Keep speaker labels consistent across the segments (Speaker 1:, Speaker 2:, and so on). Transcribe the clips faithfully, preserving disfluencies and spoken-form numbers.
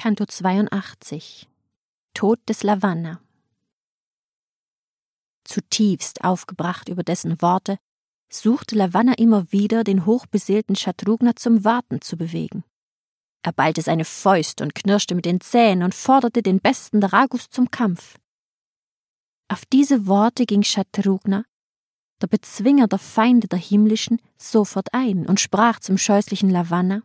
Speaker 1: Canto zweiundachtzig. Tod des Lavanna. Zutiefst aufgebracht über dessen Worte, suchte Lavanna immer wieder, den hochbeseelten Shatrughna zum Warten zu bewegen. Er ballte seine Fäuste und knirschte mit den Zähnen und forderte den besten der Raghus zum Kampf. Auf diese Worte ging Shatrughna, der Bezwinger der Feinde der Himmlischen, sofort ein und sprach zum scheußlichen Lavanna: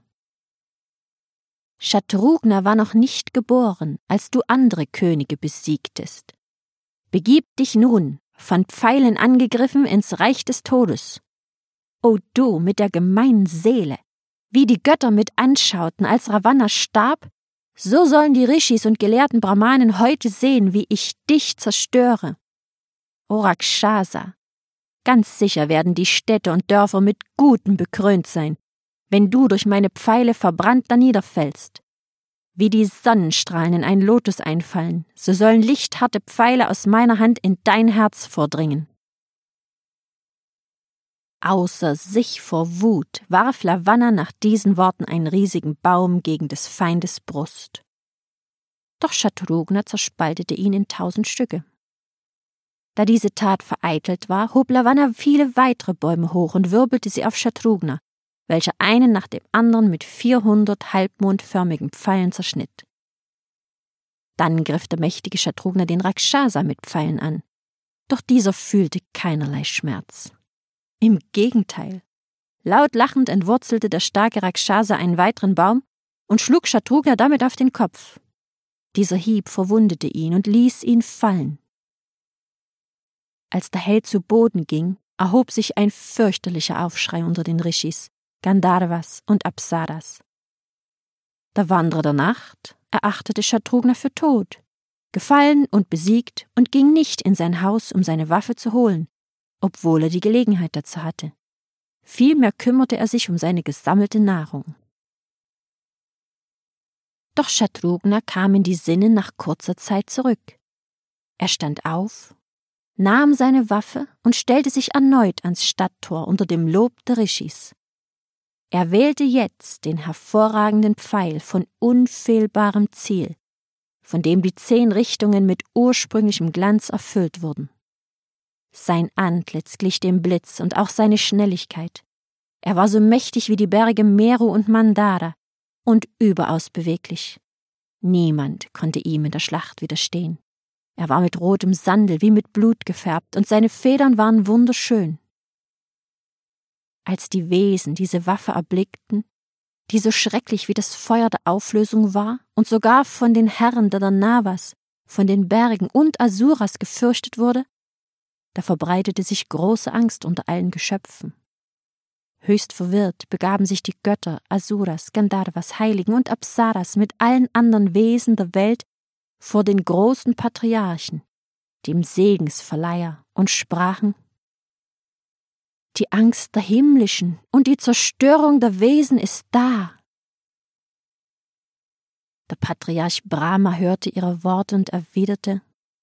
Speaker 1: Shatrughna war noch nicht geboren, als du andere Könige besiegtest. Begib dich nun, von Pfeilen angegriffen, ins Reich des Todes. O du mit der gemeinen Seele, wie die Götter mit anschauten, als Ravanna starb, so sollen die Rishis und gelehrten Brahmanen heute sehen, wie ich dich zerstöre. O Rakshasa, ganz sicher werden die Städte und Dörfer mit Gutem bekrönt sein, wenn du durch meine Pfeile verbrannt daniederfällst. Wie die Sonnenstrahlen in einen Lotus einfallen, so sollen lichtharte Pfeile aus meiner Hand in dein Herz vordringen. Außer sich vor Wut warf Lavanna nach diesen Worten einen riesigen Baum gegen des Feindes Brust. Doch Shatrughna zerspaltete ihn in tausend Stücke. Da diese Tat vereitelt war, hob Lavanna viele weitere Bäume hoch und wirbelte sie auf Shatrughna, welcher einen nach dem anderen mit vierhundert halbmondförmigen Pfeilen zerschnitt. Dann griff der mächtige Shatrughna den Rakshasa mit Pfeilen an, doch dieser fühlte keinerlei Schmerz. Im Gegenteil, laut lachend entwurzelte der starke Rakshasa einen weiteren Baum und schlug Shatrughna damit auf den Kopf. Dieser Hieb verwundete ihn und ließ ihn fallen. Als der Held zu Boden ging, erhob sich ein fürchterlicher Aufschrei unter den Rishis, Gandharvas und Apsaras. Der Wanderer der Nacht erachtete Shatrughna für tot, gefallen und besiegt und ging nicht in sein Haus, um seine Waffe zu holen, obwohl er die Gelegenheit dazu hatte. Vielmehr kümmerte er sich um seine gesammelte Nahrung. Doch Shatrughna kam in die Sinne nach kurzer Zeit zurück. Er stand auf, nahm seine Waffe und stellte sich erneut ans Stadttor unter dem Lob der Rishis. Er wählte jetzt den hervorragenden Pfeil von unfehlbarem Ziel, von dem die zehn Richtungen mit ursprünglichem Glanz erfüllt wurden. Sein Antlitz glich dem Blitz und auch seine Schnelligkeit. Er war so mächtig wie die Berge Meru und Mandara und überaus beweglich. Niemand konnte ihm in der Schlacht widerstehen. Er war mit rotem Sandel wie mit Blut gefärbt und seine Federn waren wunderschön. Als die Wesen diese Waffe erblickten, die so schrecklich wie das Feuer der Auflösung war und sogar von den Herren der Danavas, von den Bergen und Asuras gefürchtet wurde, da verbreitete sich große Angst unter allen Geschöpfen. Höchst verwirrt begaben sich die Götter, Asuras, Gandharvas, Heiligen und Apsaras mit allen anderen Wesen der Welt vor den großen Patriarchen, dem Segensverleiher, und sprachen: Die Angst der Himmlischen und die Zerstörung der Wesen ist da. Der Patriarch Brahma hörte ihre Worte und erwiderte: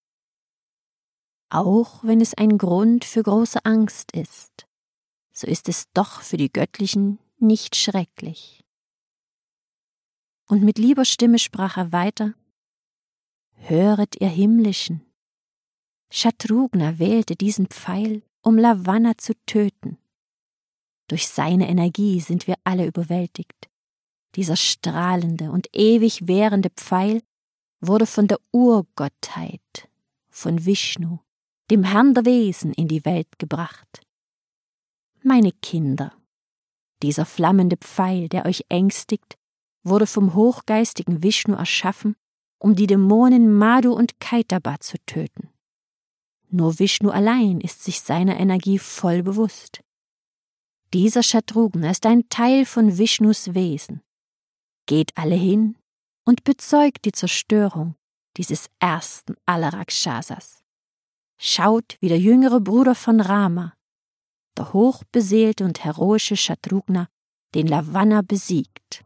Speaker 1: Auch wenn es ein Grund für große Angst ist, so ist es doch für die Göttlichen nicht schrecklich. Und mit lieber Stimme sprach er weiter: Höret, ihr Himmlischen! Shatrughna wählte diesen Pfeil, um Lavanna zu töten. Durch seine Energie sind wir alle überwältigt. Dieser strahlende und ewig währende Pfeil wurde von der Urgottheit, von Vishnu, dem Herrn der Wesen, in die Welt gebracht. Meine Kinder, dieser flammende Pfeil, der euch ängstigt, wurde vom hochgeistigen Vishnu erschaffen, um die Dämonen Madhu und Kaitaba zu töten. Nur Vishnu allein ist sich seiner Energie voll bewusst. Dieser Shatrughna ist ein Teil von Vishnus Wesen. Geht alle hin und bezeugt die Zerstörung dieses ersten aller Rakshasas. Schaut, wie der jüngere Bruder von Rama, der hochbeseelte und heroische Shatrughna, den Lavanna besiegt.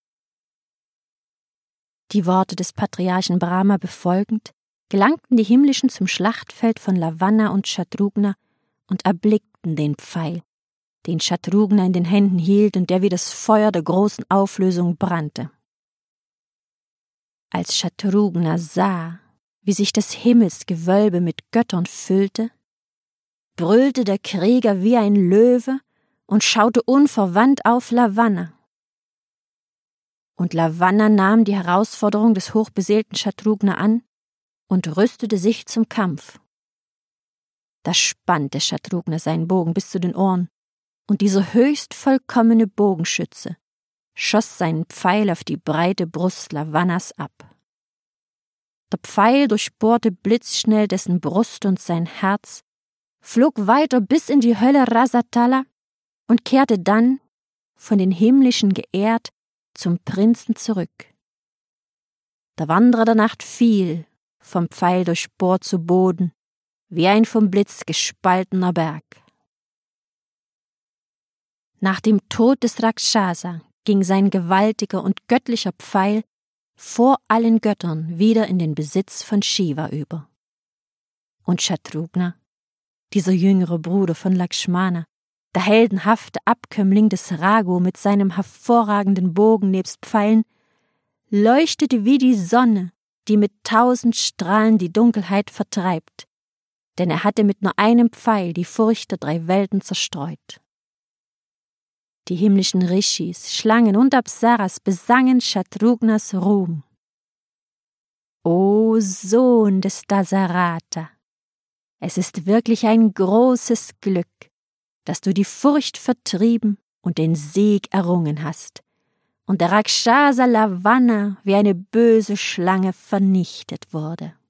Speaker 1: Die Worte des Patriarchen Brahma befolgend, gelangten die Himmlischen zum Schlachtfeld von Lavanna und Shatrughna und erblickten den Pfeil, den Shatrughna in den Händen hielt und der wie das Feuer der großen Auflösung brannte. Als Shatrughna sah, wie sich das Himmelsgewölbe mit Göttern füllte, brüllte der Krieger wie ein Löwe und schaute unverwandt auf Lavanna. Und Lavanna nahm die Herausforderung des hochbeseelten Shatrughna an und rüstete sich zum Kampf. Da spannte Shatrughna seinen Bogen bis zu den Ohren, und dieser höchst vollkommene Bogenschütze schoss seinen Pfeil auf die breite Brust Lavannas ab. Der Pfeil durchbohrte blitzschnell dessen Brust und sein Herz, flog weiter bis in die Hölle Rasatala und kehrte dann, von den Himmlischen geehrt, zum Prinzen zurück. Der Wanderer der Nacht fiel, vom Pfeil durchbohrt zu Boden, wie ein vom Blitz gespaltener Berg. Nach dem Tod des Rakshasa ging sein gewaltiger und göttlicher Pfeil vor allen Göttern wieder in den Besitz von Shiva über. Und Shatrughna, dieser jüngere Bruder von Lakshmana, der heldenhafte Abkömmling des Raghu mit seinem hervorragenden Bogen nebst Pfeilen, leuchtete wie die Sonne, die mit tausend Strahlen die Dunkelheit vertreibt, denn er hatte mit nur einem Pfeil die Furcht der drei Welten zerstreut. Die himmlischen Rishis, Schlangen und Apsaras besangen Shatrughnas Ruhm. O Sohn des Dasarata, es ist wirklich ein großes Glück, dass du die Furcht vertrieben und den Sieg errungen hast und der Rakshasa Lavanna wie eine böse Schlange vernichtet wurde.